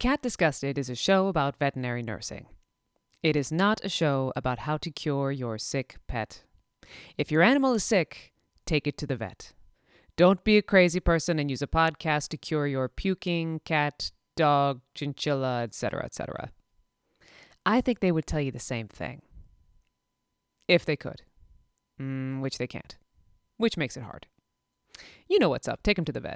Cat Disgusted is a show about veterinary nursing. It is not a show about how to cure your sick pet. If your animal is sick, take it to the vet. Don't be a crazy person and use a podcast to cure your puking cat, dog, chinchilla, etc., etc. I think they would tell you the same thing. If they could. Which they can't. Which makes it hard. You know what's up. Take them to the vet.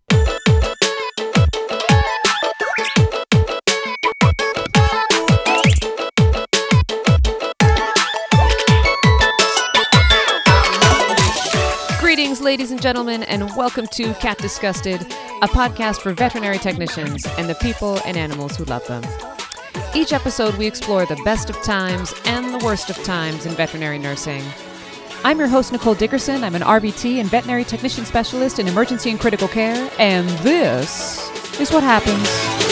Greetings, ladies and gentlemen, and welcome to Cat Disgusted, a podcast for veterinary technicians and the people and animals who love them. Each episode, we explore the best of times and the worst of times in veterinary nursing. I'm your host, Nicole Dickerson. I'm an RVT and veterinary technician specialist in emergency and critical care, and this is what happens.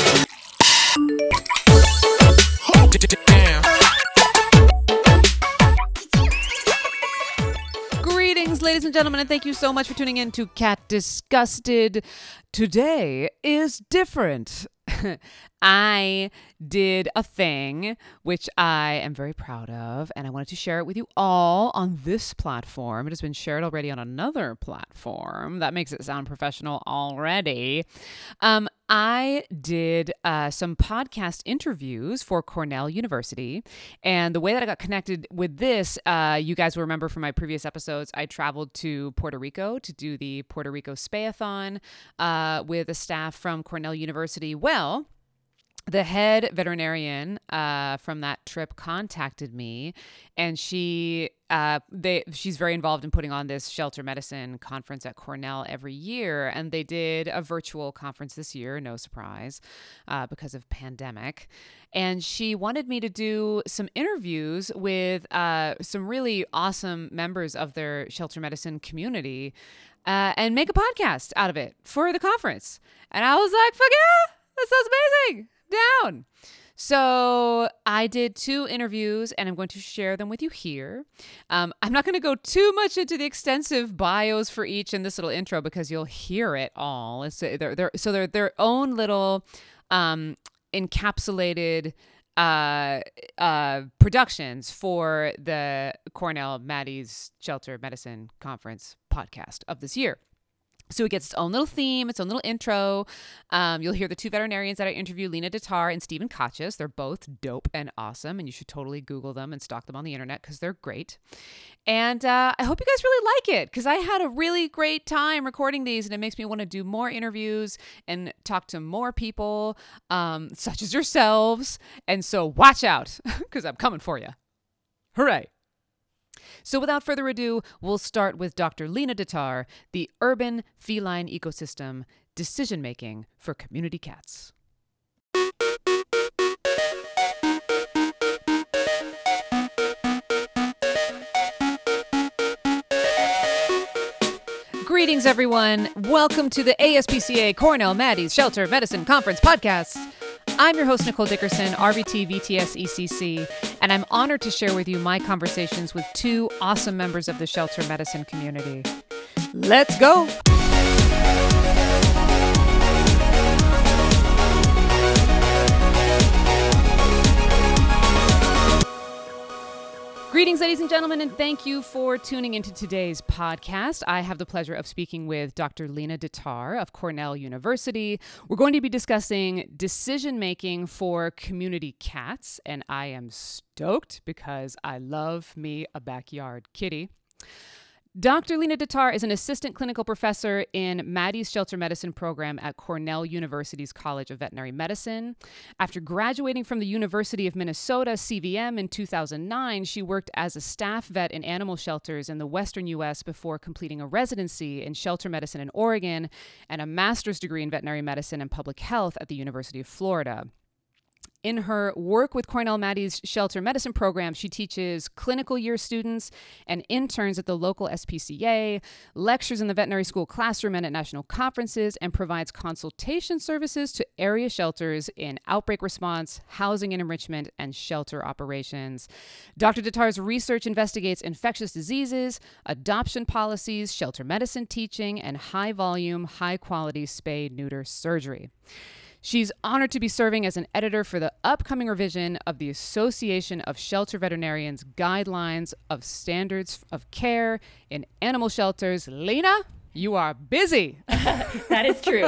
Greetings, ladies and gentlemen, and thank you so much for tuning in to Cat Disgusted. Today is different. I did a thing which I am very proud of, and I wanted to share it with you all on this platform. It has been shared already on another platform. That makes it sound professional already. I did some podcast interviews for Cornell University, and the way that I got connected with this, you guys will remember from my previous episodes, I traveled to Puerto Rico to do the Puerto Rico Spay-a-thon with a staff from Cornell University. Well, the head veterinarian from that trip contacted me, and she's very involved in putting on this shelter medicine conference at Cornell every year, and they did a virtual conference this year, no surprise, because of pandemic. And she wanted me to do some interviews with some really awesome members of their shelter medicine community and make a podcast out of it for the conference. And I was like, fuck yeah, that sounds amazing. Down. So I did 2 interviews, and I'm going to share them with you here. I'm not going to go too much into the extensive bios for each in this little intro because you'll hear it all. They're their own little encapsulated productions for the Cornell Maddie's Shelter Medicine Conference podcast of this year. So it gets its own little theme, its own little intro. You'll hear the 2 veterinarians that I interview, Lena Datar and Stephen Kachis. They're both dope and awesome, and you should totally Google them and stalk them on the internet because they're great. And I hope you guys really like it because I had a really great time recording these, and it makes me want to do more interviews and talk to more people, such as yourselves. And so watch out because I'm coming for you. Hooray. So without further ado, we'll start with Dr. Lena Datar, the Urban Feline Ecosystem Decision-Making for Community Cats. Greetings, everyone. Welcome to the ASPCA Cornell Maddie's Shelter Medicine Conference podcast. I'm your host, Nicole Dickerson, RVT VTS ECC, and I'm honored to share with you my conversations with 2 awesome members of the shelter medicine community. Let's go! Greetings, ladies and gentlemen, and thank you for tuning into today's podcast. I have the pleasure of speaking with Dr. Lena Datar of Cornell University. We're going to be discussing decision-making for community cats, and I am stoked because I love me a backyard kitty. Dr. Lena Datar is an assistant clinical professor in Maddie's Shelter Medicine program at Cornell University's College of Veterinary Medicine. After graduating from the University of Minnesota, CVM, in 2009, she worked as a staff vet in animal shelters in the Western U.S. before completing a residency in shelter medicine in Oregon and a master's degree in veterinary medicine and public health at the University of Florida. In her work with Cornell Maddie's Shelter Medicine program, she teaches clinical year students and interns at the local SPCA, lectures in the veterinary school classroom and at national conferences, and provides consultation services to area shelters in outbreak response, housing and enrichment, and shelter operations. Dr. Datar's research investigates infectious diseases, adoption policies, shelter medicine teaching, and high-volume, high-quality spay-neuter surgery. She's honored to be serving as an editor for the upcoming revision of the Association of Shelter Veterinarians Guidelines of Standards of Care in Animal Shelters. Lena, you are busy. That is true.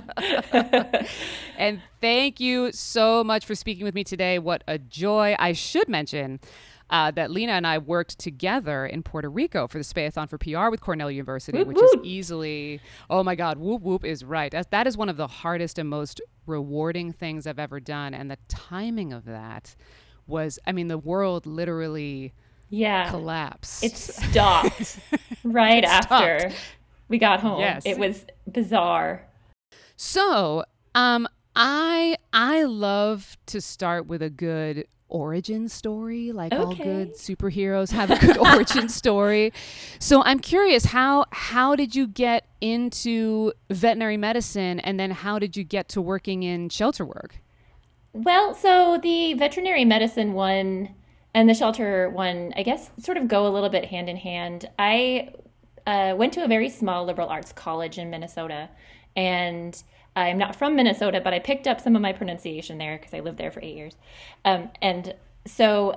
And thank you so much for speaking with me today. What a joy. I should mention that Lena and I worked together in Puerto Rico for the Spayathon for PR with Cornell University, Whoop, which whoop. is easily, oh my God, whoop whoop is right. That is one of the hardest and most rewarding things I've ever done. And the timing of that was, I mean, the world literally collapsed. It stopped right after we got home. Yes. It was bizarre. So, I love to start with a good origin story, like all good superheroes have a good origin story. So I'm curious, how did you get into veterinary medicine, and then how did you get to working in shelter work? Well, so the veterinary medicine one and the shelter one, I guess, sort of go a little bit hand in hand. I went to a very small liberal arts college in Minnesota, and I'm not from Minnesota, but I picked up some of my pronunciation there because I lived there for 8 years. And so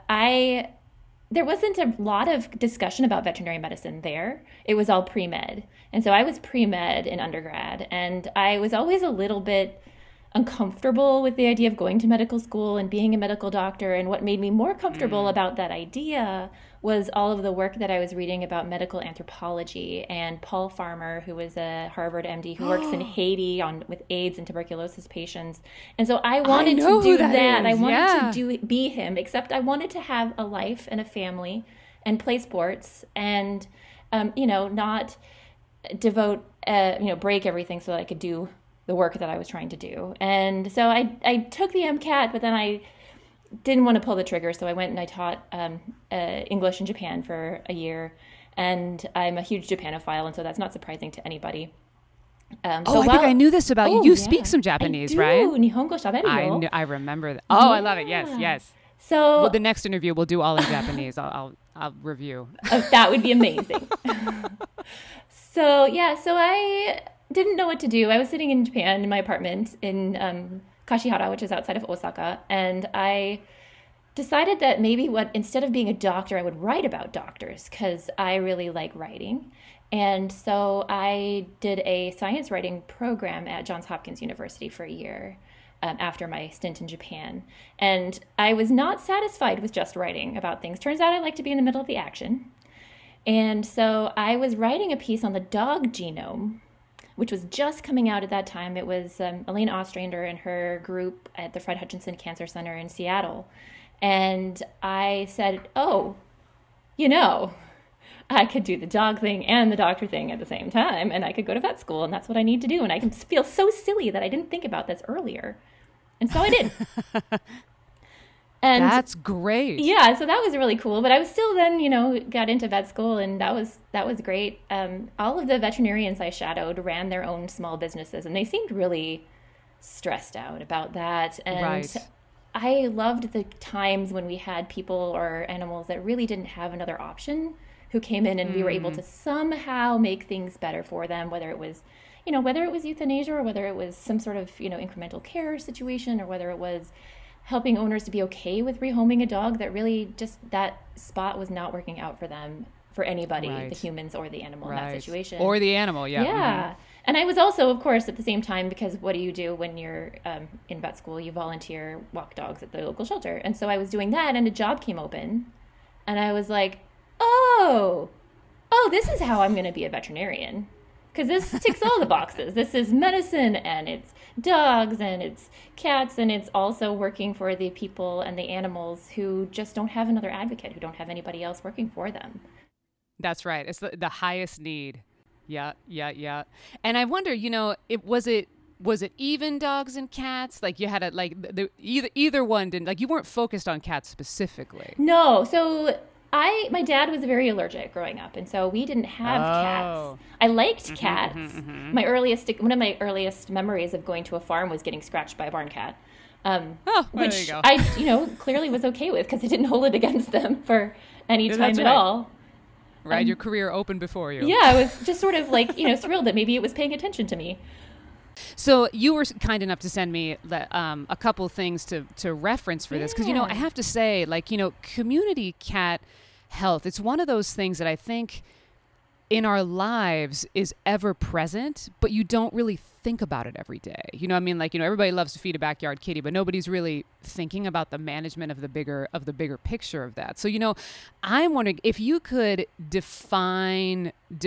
there wasn't a lot of discussion about veterinary medicine there. It was all pre-med. And so I was pre-med in undergrad, and I was always a little bit uncomfortable with the idea of going to medical school and being a medical doctor. And what made me more comfortable about that idea was all of the work that I was reading about medical anthropology, and Paul Farmer, who was a Harvard MD who works in Haiti with AIDS and tuberculosis patients. And so I wanted to do that. I wanted to be him, except I wanted to have a life and a family and play sports and, not devote, break everything so that I could do the work that I was trying to do. And so I took the MCAT, but then I didn't want to pull the trigger, so I went and I taught English in Japan for a year, and I'm a huge Japanophile, and so that's not surprising to anybody. I think I knew this about you. You speak some Japanese, right? Nihongo shaberu yo. I remember that. Oh, yeah. I love it. Yes. So the next interview we'll do all in Japanese. I'll review. That would be amazing. So I didn't know what to do. I was sitting in Japan in my apartment in Kashihara, which is outside of Osaka, and I decided that maybe instead of being a doctor, I would write about doctors because I really like writing. And so I did a science writing program at Johns Hopkins University for a year after my stint in Japan. And I was not satisfied with just writing about things. Turns out I like to be in the middle of the action. And so I was writing a piece on the dog genome, which was just coming out at that time. It was Elaine Ostrander and her group at the Fred Hutchinson Cancer Center in Seattle. And I said, I could do the dog thing and the doctor thing at the same time, and I could go to vet school, and that's what I need to do. And I can feel so silly that I didn't think about this earlier. And so I did. And that's great. Yeah, so that was really cool. But I was still then, got into vet school, and that was great. All of the veterinarians I shadowed ran their own small businesses, and they seemed really stressed out about that. And I loved the times when we had people or animals that really didn't have another option, who came in and we were able to somehow make things better for them, whether it was euthanasia, or whether it was some sort of, incremental care situation, or whether it was helping owners to be okay with rehoming a dog that really just that spot was not working out for them, for anybody, the humans or the animal in that situation. Or the animal, yeah. Yeah. Mm-hmm. And I was also, of course, at the same time, because what do you do when you're in vet school? You volunteer, walk dogs at the local shelter. And so I was doing that, and a job came open, and I was like, oh, this is how I'm going to be a veterinarian. Because this ticks all the boxes. This is medicine, and it's dogs, and it's cats, and it's also working for the people and the animals who just don't have another advocate, who don't have anybody else working for them. That's right. It's the highest need. Yeah. And I wonder, was it even dogs and cats? Like you had either one didn't, like you weren't focused on cats specifically. No. So my dad was very allergic growing up, and so we didn't have cats. I liked cats. One of my earliest memories of going to a farm was getting scratched by a barn cat. Which I, clearly was okay with because I didn't hold it against them for any time at all. Right, your career opened before you. Yeah, I was just sort of like, thrilled that maybe it was paying attention to me. So you were kind enough to send me a couple things to reference for this because Yeah. I have to say, community cat health. It's one of those things that I think in our lives is ever present, but you don't really think about it every day. What I mean? Everybody loves to feed a backyard kitty, but nobody's really thinking about the management of the bigger picture of that. So, I'm wondering if you could define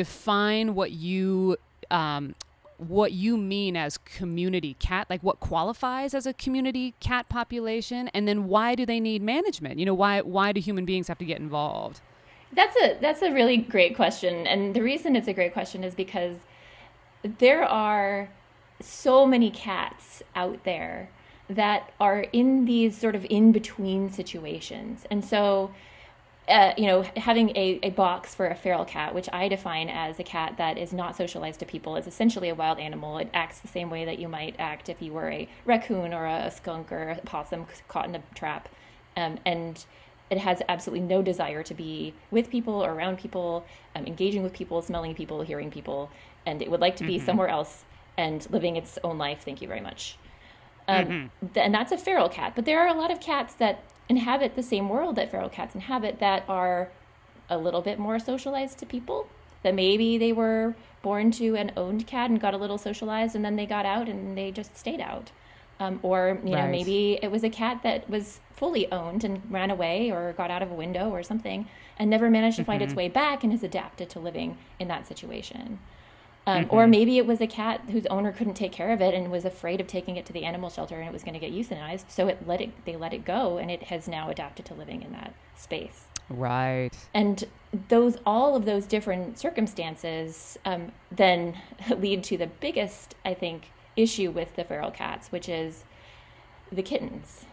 what you mean as community cat, like what qualifies as a community cat population, and then why do they need management? Why do human beings have to get involved? That's a really great question. And the reason it's a great question is because there are so many cats out there that are in these sort of in-between situations. And so, having a box for a feral cat, which I define as a cat that is not socialized to people, is essentially a wild animal. It acts the same way that you might act if you were a raccoon or a skunk or a possum caught in a trap. And it has absolutely no desire to be with people or around people, engaging with people, smelling people, hearing people, and it would like to be somewhere else and living its own life. Thank you very much. And that's a feral cat. But there are a lot of cats that inhabit the same world that feral cats inhabit that are a little bit more socialized to people, that maybe they were born to an owned cat and got a little socialized and then they got out and they just stayed out. Or Right. maybe it was a cat that was fully owned and ran away or got out of a window or something and never managed to find its way back and is adapted to living in that situation. Or maybe it was a cat whose owner couldn't take care of it and was afraid of taking it to the animal shelter and it was going to get euthanized, so they let it go and it has now adapted to living in that space. Right. And all of those different circumstances then lead to the biggest, I think, issue with the feral cats, which is the kittens.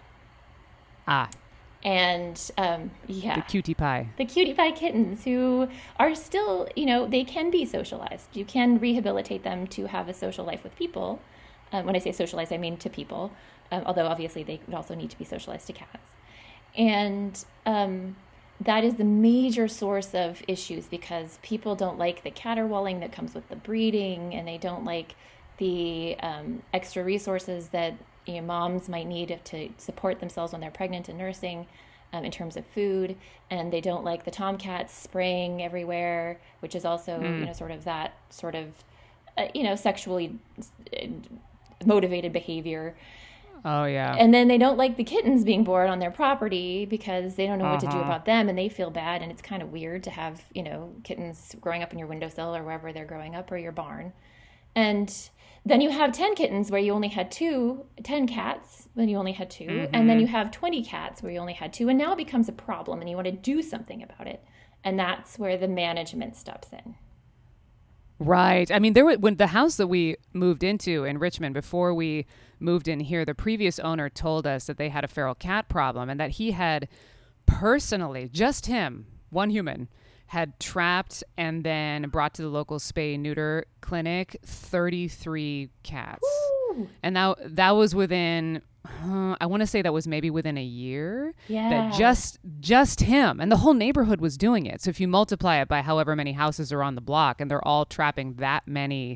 And The cutie pie. the cutie pie kittens, who are still, they can be socialized. You can rehabilitate them to have a social life with people. When I say socialized, I mean to people, although obviously they would also need to be socialized to cats. And that is the major source of issues because people don't like the caterwauling that comes with the breeding, and they don't like the extra resources that moms might need to support themselves when they're pregnant and nursing in terms of food, and they don't like the tomcats spraying everywhere, which is also sexually motivated behavior. Oh yeah. And then they don't like the kittens being born on their property because they don't know what to do about them and they feel bad, and it's kind of weird to have kittens growing up in your windowsill or wherever they're growing up, or your barn. And then you have 10 kittens where you only had 10 cats when you only had 2, and then you have 20 cats where you only had 2, and now it becomes a problem and you want to do something about it. And that's where the management steps in. Right. I mean, when the house that we moved into in Richmond, before we moved in here, the previous owner told us that they had a feral cat problem and that he had personally, just him, one human, had trapped and then brought to the local spay neuter clinic 33 cats. Woo! And that was within I want to say that was maybe within a year. Yeah. That just him and the whole neighborhood was doing it. So if you multiply it by however many houses are on the block and they're all trapping that many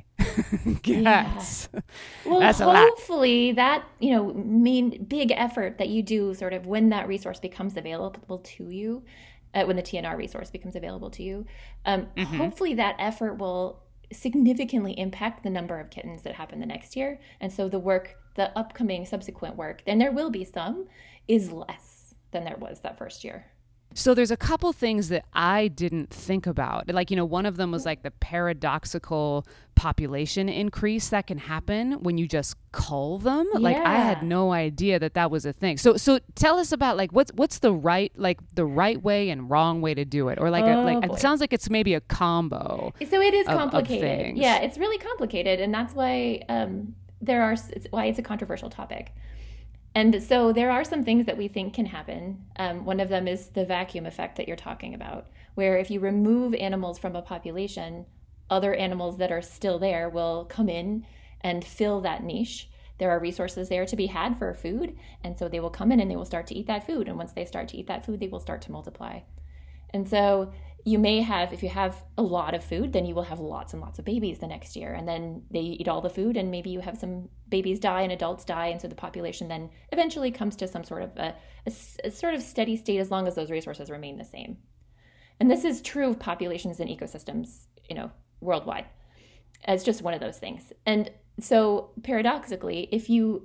cats. Yeah. Well, that's a lot. hopefully that, main big effort that you do sort of when that resource becomes available to you, when the TNR resource becomes available to you, hopefully that effort will significantly impact the number of kittens that happen the next year. And so the upcoming subsequent work, and there will be some, is less than there was that first year. So there's a couple things that I didn't think about. One of them was like the paradoxical population increase that can happen when you just cull them. Yeah. Like I had no idea that was a thing. So tell us about like what's the right way and wrong way to do it, or boy. It sounds like it's maybe a combo. So it is of complicated. things. Yeah, it's really complicated, and that's why it's a controversial topic. And so there are some things that we think can happen. One of them is the vacuum effect that you're talking about, where if you remove animals from a population, other animals that are still there will come in and fill that niche. There are resources there to be had for food, and so they will come in and they will start to eat that food. And once they start to eat that food, they will start to multiply. And so You may have, if you have a lot of food, then you will have lots and lots of babies the next year. And then they eat all the food, and maybe you have some babies die and adults die. And so the population then eventually comes to some sort of a sort of steady state as long as those resources remain the same. And this is true of populations and ecosystems, worldwide. It's just one of those things. And so paradoxically, if you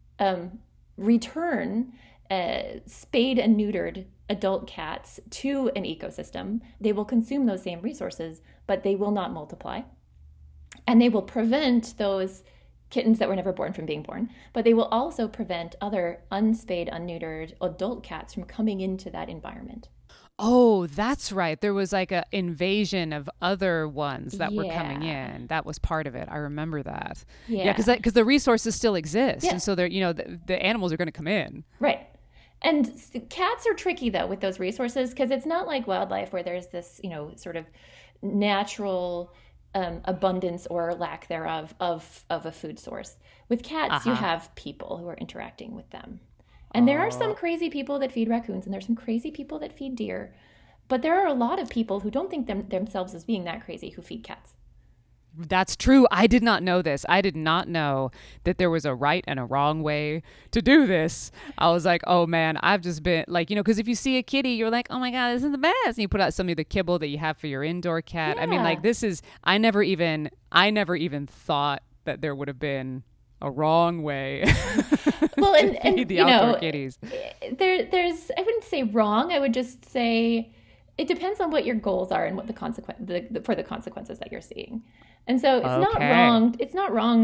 return spayed and neutered adult cats to an ecosystem, they will consume those same resources, but they will not multiply. And they will prevent those kittens that were never born from being born, but they will also prevent other unspayed, unneutered adult cats from coming into that environment. Oh, that's right. There was like an invasion of other ones that were coming in. That was part of it. I remember that. Yeah, because the resources still exist, and so they're the animals are going to come in. Right. And cats are tricky though with those resources, because it's not like wildlife where there's this sort of natural abundance or lack thereof of a food source. With cats, you have people who are interacting with them. And there are some crazy people that feed raccoons, and there's some crazy people that feed deer. But there are a lot of people who don't think themselves as being that crazy who feed cats. That's true. I did not know this. I did not know that there was a right and a wrong way to do this. I was like, oh man, I've just been like, because if you see a kitty, you're like, oh my God, this is the best. And you put out some of the kibble that you have for your indoor cat. Yeah. I mean, like I never even thought that there would have been a wrong way. Well, and the outdoor kitties. There's I wouldn't say wrong. I would just say it depends on what your goals are and what the consequences that you're seeing. And so it's not wrong. It's not wrong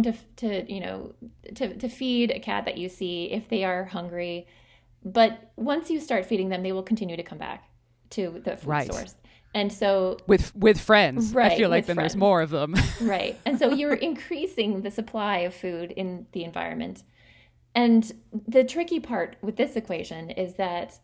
to feed a cat that you see if they are hungry, but once you start feeding them, they will continue to come back to the food source. And so with friends, right, I feel like then there's more of them. Right. And so you're increasing the supply of food in the environment. And the tricky part with this equation is that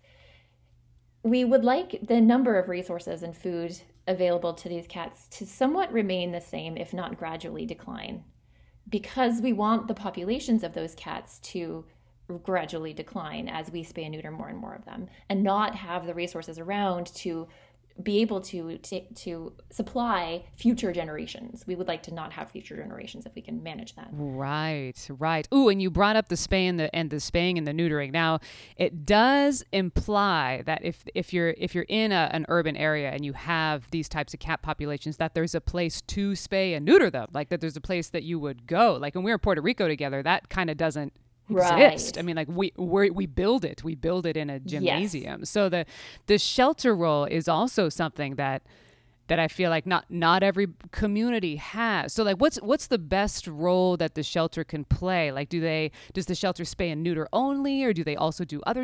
we would like the number of resources and food available to these cats to somewhat remain the same, if not gradually decline, because we want the populations of those cats to gradually decline as we spay and neuter more and more of them, and not have the resources around to be able to supply future generations. We would like to not have future generations if we can manage that. Right. Ooh, and you brought up the spay and the spaying and the neutering. Now, it does imply that if you're in an urban area and you have these types of cat populations, that there's a place to spay and neuter them. Like that there's a place that you would go. Like when we were in Puerto Rico together, that kind of doesn't exist. Right. I mean, like we build it. We build it in a gymnasium. Yes. So the shelter role is also something that I feel like not every community has. So like what's the best role that the shelter can play? Like does the shelter spay and neuter only, or do they also do other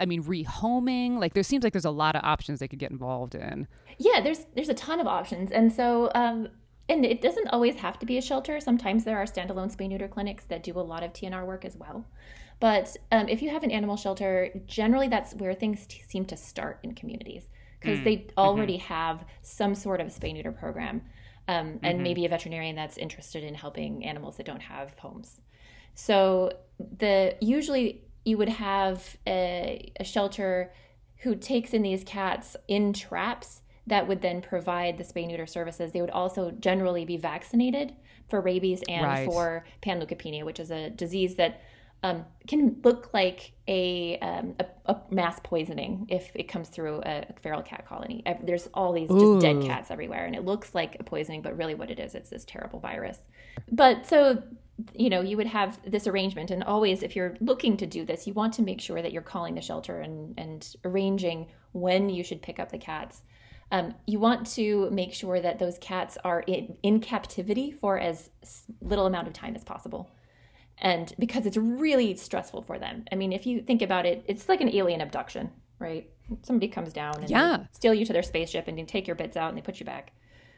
rehoming? Like there seems like there's a lot of options they could get involved in. Yeah, there's a ton of options. And so and it doesn't always have to be a shelter. Sometimes there are standalone spay-neuter clinics that do a lot of TNR work as well. But if you have an animal shelter, generally that's where things seem to start in communities, because they already have some sort of spay-neuter program, and maybe a veterinarian that's interested in helping animals that don't have homes. So usually you would have a shelter who takes in these cats in traps that would then provide the spay-neuter services. They would also generally be vaccinated for rabies and for panleukopenia, which is a disease that can look like a mass poisoning if it comes through a feral cat colony. There's all these just dead cats everywhere, and it looks like a poisoning, but really what it is, it's this terrible virus. But so, you would have this arrangement, and always if you're looking to do this, you want to make sure that you're calling the shelter and arranging when you should pick up the cats. You want to make sure that those cats are in captivity for as little amount of time as possible. And because it's really stressful for them. I mean, if you think about it, it's like an alien abduction, right? Somebody comes down and they steal you to their spaceship and they take your bits out and they put you back.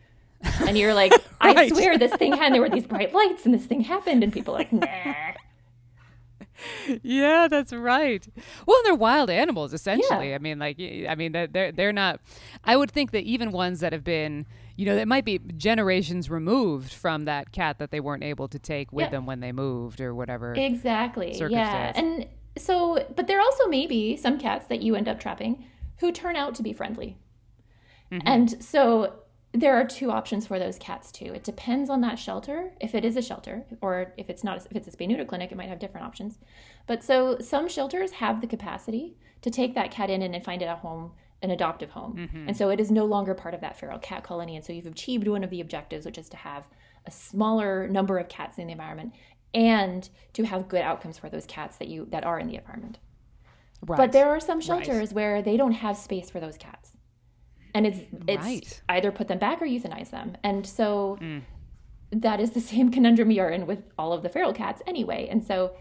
And you're like, I swear this thing had, there were these bright lights and this thing happened. And people are like, nah. Yeah, that's right. Well, they're wild animals, essentially. Yeah. They're not. I would think that even ones that have been, that might be generations removed from that cat that they weren't able to take with them when they moved or whatever. Exactly. Yeah. And so, but there also may be some cats that you end up trapping who turn out to be friendly. Mm-hmm. And so there are two options for those cats too. It depends on that shelter, if it is a shelter, or if it's not, if it's a spay neuter clinic, it might have different options. But so some shelters have the capacity to take that cat in and find it a home, an adoptive home. Mm-hmm. And so it is no longer part of that feral cat colony. And so you've achieved one of the objectives, which is to have a smaller number of cats in the environment and to have good outcomes for those cats that are in the environment. Right. But there are some shelters Right. where they don't have space for those cats. And it's Right. either put them back or euthanize them. And so that is the same conundrum you're in with all of the feral cats anyway. And so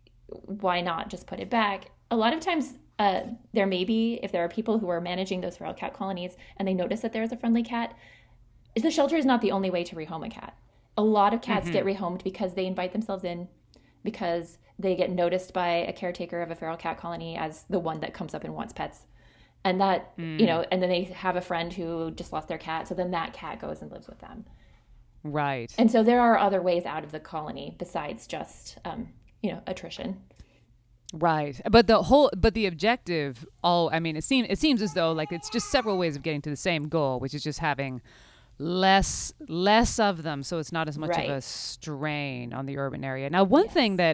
why not just put it back? A lot of times there may be, if there are people who are managing those feral cat colonies and they notice that there's a friendly cat, the shelter is not the only way to rehome a cat. A lot of cats get rehomed because they invite themselves in, because they get noticed by a caretaker of a feral cat colony as the one that comes up and wants pets. And that, and then they have a friend who just lost their cat. So then that cat goes and lives with them. Right. And so there are other ways out of the colony besides just, attrition. Right. But the objective, it seems as though like it's just several ways of getting to the same goal, which is just having less of them, so it's not as much of a strain on the urban area. Now, one thing that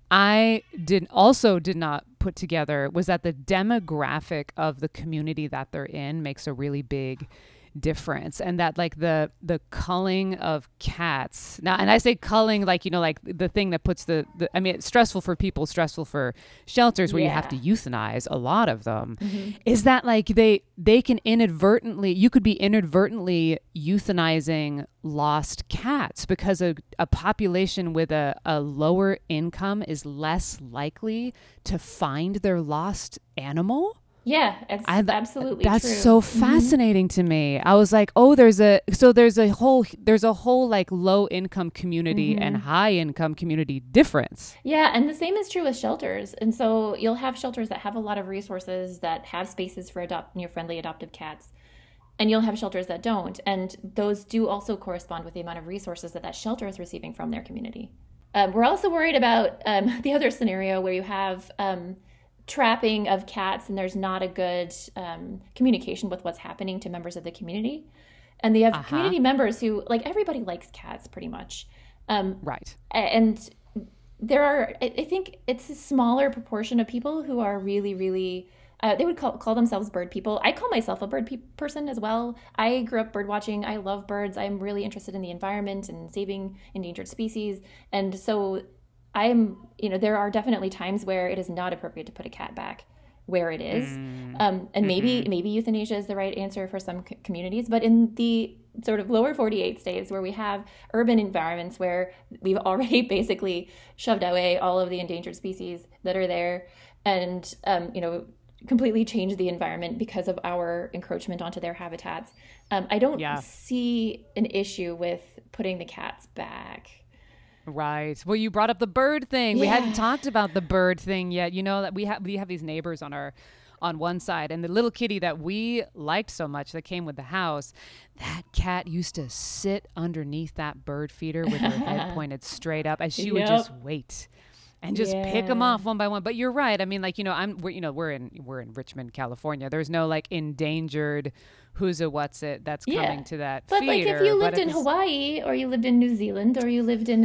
I did not put together was that the demographic of the community that they're in makes a really big difference, and that like the culling of cats now, and I say culling like like the thing that puts it's stressful for people, stressful for shelters where you have to euthanize a lot of them, is that like they can you could be inadvertently euthanizing lost cats because a population with a lower income is less likely to find their lost animal. Yeah, it's absolutely that's true. so fascinating to me. I was like, oh, there's a whole like low income community and high income community difference. Yeah, and the same is true with shelters. And so you'll have shelters that have a lot of resources, that have spaces for friendly adoptive cats. And you'll have shelters that don't. And those do also correspond with the amount of resources that shelter is receiving from their community. We're also worried about the other scenario where you have trapping of cats and there's not a good communication with what's happening to members of the community. And they have community members who, like, everybody likes cats pretty much. Right. And there are, I think it's a smaller proportion of people who are really, really, they would call themselves bird people. I call myself a bird person as well. I grew up bird watching. I love birds. I'm really interested in the environment and saving endangered species. And so there are definitely times where it is not appropriate to put a cat back where it is. And maybe euthanasia is the right answer for some communities. But in the sort of lower 48 states where we have urban environments where we've already basically shoved away all of the endangered species that are there and, completely changed the environment because of our encroachment onto their habitats, I don't see an issue with putting the cats back. Right. Well, you brought up the bird thing. Yeah. We hadn't talked about the bird thing yet. You know that we have these neighbors on one side, and the little kitty that we liked so much that came with the house, that cat used to sit underneath that bird feeder with her head pointed straight up, and she would just wait and just pick them off one by one. But you're right. I mean, like, we're in Richmond, California. There's no like endangered who's a what's it that's coming to that but feeder. Like if you lived in Hawaii or you lived in New Zealand or you lived in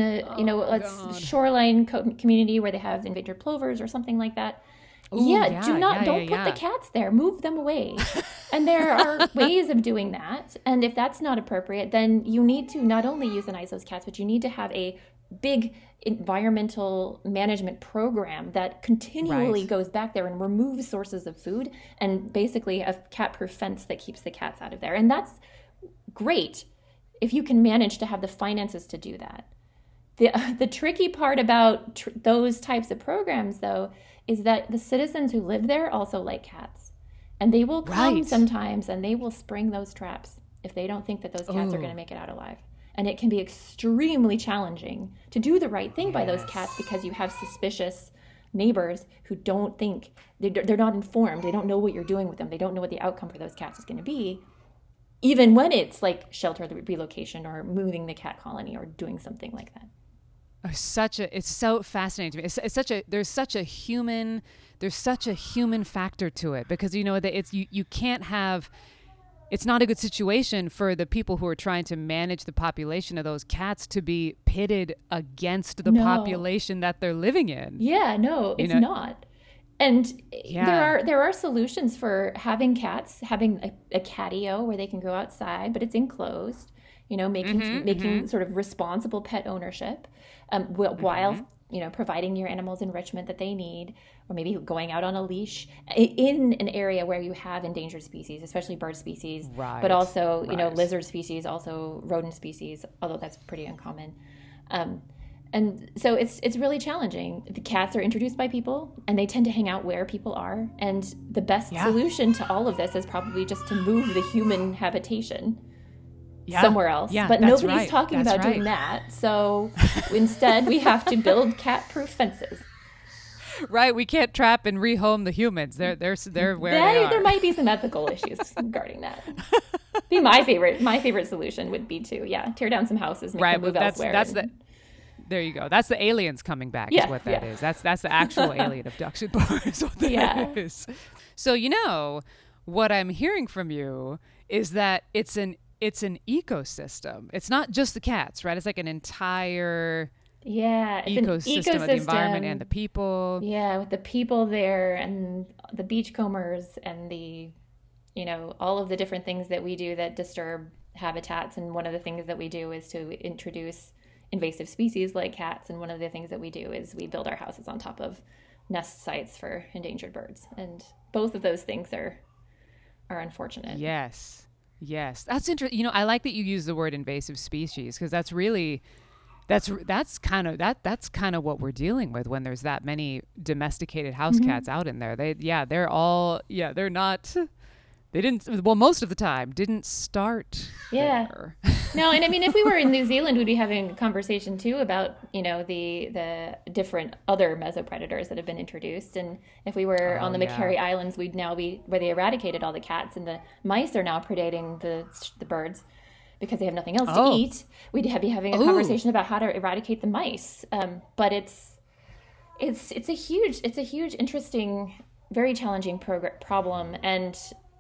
a shoreline community where they have endangered plovers or something like that. Don't put the cats there. Move them away. And there are ways of doing that. And if that's not appropriate, then you need to not only euthanize those cats, but you need to have a big environmental management program that continually goes back there and removes sources of food, and basically a cat-proof fence that keeps the cats out of there. And that's great if you can manage to have the finances to do that. The tricky part about those types of programs, though, is that the citizens who live there also like cats. And they will come sometimes and they will spring those traps if they don't think that those cats are going to make it out alive. And it can be extremely challenging to do the right thing by those cats because you have suspicious neighbors who don't think, they're not informed. They don't know what you're doing with them. They don't know what the outcome for those cats is going to be, even when it's like shelter relocation or moving the cat colony or doing something like that. It's so fascinating to me. There's such a human factor to it because that you can't have. it's not a good situation for the people who are trying to manage the population of those cats to be pitted against the No. population that they're living in. Yeah, no, You it's know? not. And Yeah. there are solutions for having cats, having a catio where they can go outside, but it's enclosed. You know, making sort of responsible pet ownership, while providing your animals enrichment that they need, or maybe going out on a leash in an area where you have endangered species, especially bird species, Right. but also Right. lizard species, also rodent species, although that's pretty uncommon. And so it's really challenging. The cats are introduced by people, and they tend to hang out where people are. And the best solution to all of this is probably just to move the human habitation somewhere else. Yeah, but that's nobody's right. talking That's about doing right. that. So instead, we have to build cat-proof fences. Right. We can't trap and rehome the humans. They're where they are. There might be some ethical issues regarding that. Be my favorite solution would be to tear down some houses, make them move elsewhere. There you go. That's the aliens coming back is what that is. That's the actual alien abduction part is what that is. So, what I'm hearing from you is that it's an ecosystem. It's not just the cats, right? It's like an entire it's ecosystem of the environment and the people. Yeah, with the people there and the beachcombers and the all of the different things that we do that disturb habitats. And one of the things that we do is to introduce invasive species like cats, and one of the things that we do is we build our houses on top of nest sites for endangered birds, and both of those things are unfortunate. Yes That's interesting. I like that you use the word invasive species, because that's really that's kind of what we're dealing with when there's that many domesticated house cats out in there. They're not. They didn't. Well, most of the time, didn't start there. No, and I mean, if we were in New Zealand, we'd be having a conversation too about the different other mesopredators that have been introduced. And if we were on the Macquarie Islands, we'd now be where they eradicated all the cats, and the mice are now predating the birds because they have nothing else to eat. We'd be having a conversation about how to eradicate the mice. But it's a huge, interesting, very challenging problem. And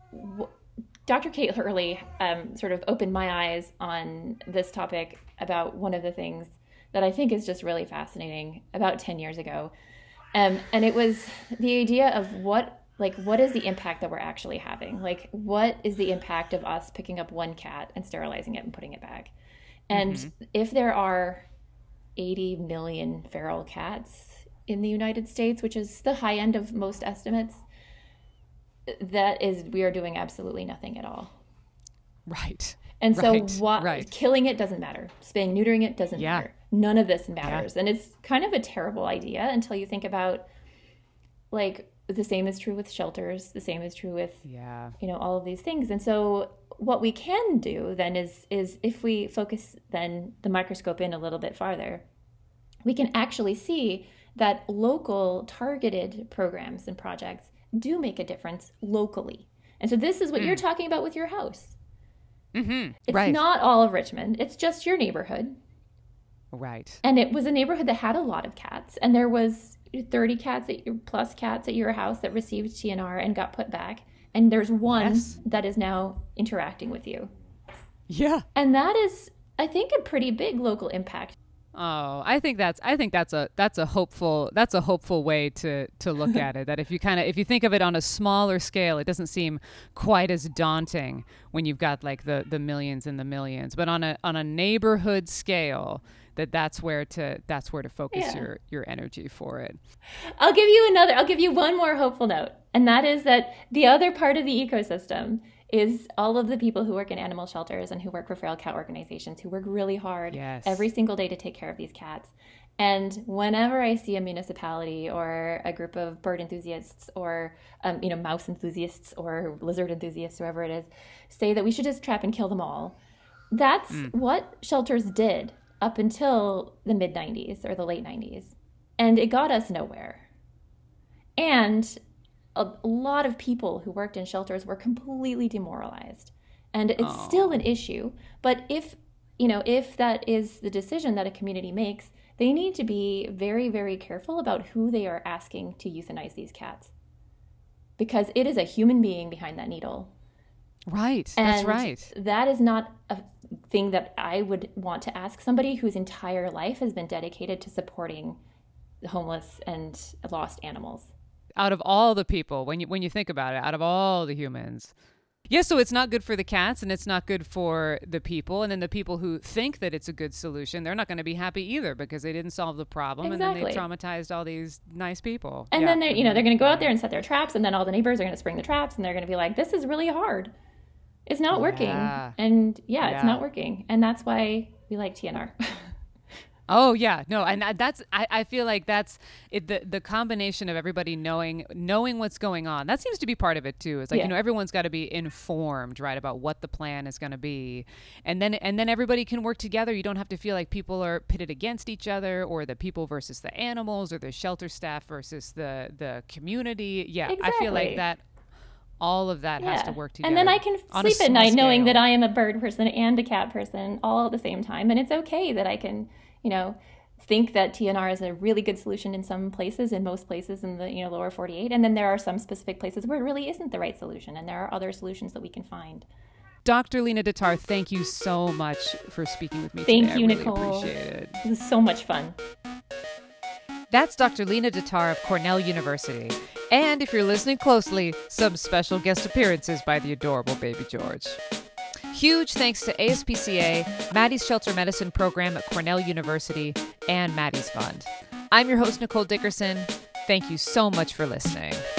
Dr. Kate Hurley sort of opened my eyes on this topic about one of the things that I think is just really fascinating about 10 years ago. And it was the idea of what is the impact that we're actually having? Like, what is the impact of us picking up one cat and sterilizing it and putting it back? And if there are 80 million feral cats in the United States, which is the high end of most estimates, we are doing absolutely nothing at all. Right. And so killing it doesn't matter. Spaying, neutering it doesn't matter. None of this matters. And it's kind of a terrible idea until you think about, like, the same is true with shelters. The same is true with, all of these things. And so what we can do then is if we focus then the microscope in a little bit farther, we can actually see that local targeted programs and projects do make a difference locally. And so this is what you're talking about with your house. It's not all of Richmond. It's just your neighborhood. Right. And it was a neighborhood that had a lot of cats. And there was 30 plus cats at your house that received TNR and got put back. And there's one that is now interacting with you. Yeah. And that is, I think, a pretty big local impact. Oh, I think that's a hopeful way to look at it. That if you think of it on a smaller scale, it doesn't seem quite as daunting when you've got like the millions and the millions. But on a neighborhood scale, that's where to focus your energy for it. I'll give you one more hopeful note, and that is that the other part of the ecosystem is all of the people who work in animal shelters and who work for feral cat organizations, who work really hard every single day to take care of these cats. And whenever I see a municipality or a group of bird enthusiasts or mouse enthusiasts or lizard enthusiasts, whoever it is, say that we should just trap and kill them all, that's what shelters did up until the mid-90s or the late 90s. And it got us nowhere. And a lot of people who worked in shelters were completely demoralized. And it's still an issue. But if that is the decision that a community makes, they need to be very, very careful about who they are asking to euthanize these cats. Because it is a human being behind that needle. Right. And That's right. that is not a thing that I would want to ask somebody whose entire life has been dedicated to supporting the homeless and lost animals. Out of all the people, when you think about it, out of all the humans. Yeah, so it's not good for the cats and it's not good for the people. And then the people who think that it's a good solution, they're not going to be happy either because they didn't solve the problem. Exactly. And then they traumatized all these nice people. And Yeah. then they're going to go out there and set their traps, and then all the neighbors are going to spring the traps, and they're going to be like, this is really hard. It's not working. And it's not working. And that's why we like TNR. Oh yeah, no, and I feel like that's it, the combination of everybody knowing what's going on. That seems to be part of it too. It's like everyone's got to be informed, right, about what the plan is going to be, and then everybody can work together. You don't have to feel like people are pitted against each other, or the people versus the animals, or the shelter staff versus the community. Yeah, Exactly. I feel like that. All of that has to work together. And then I can sleep at night knowing that I am a bird person and a cat person all at the same time, and it's okay that I can, think that TNR is a really good solution in some places, in most places in the lower 48, and then there are some specific places where it really isn't the right solution, and there are other solutions that we can find. Dr. Lena Datar, thank you so much for speaking with me today. Thank you, I really Nicole. Appreciate it. This is so much fun. That's Dr. Lena Datar of Cornell University. And if you're listening closely, some special guest appearances by the adorable Baby George. Huge thanks to ASPCA, Maddie's Shelter Medicine Program at Cornell University, and Maddie's Fund. I'm your host, Nicole Dickerson. Thank you so much for listening.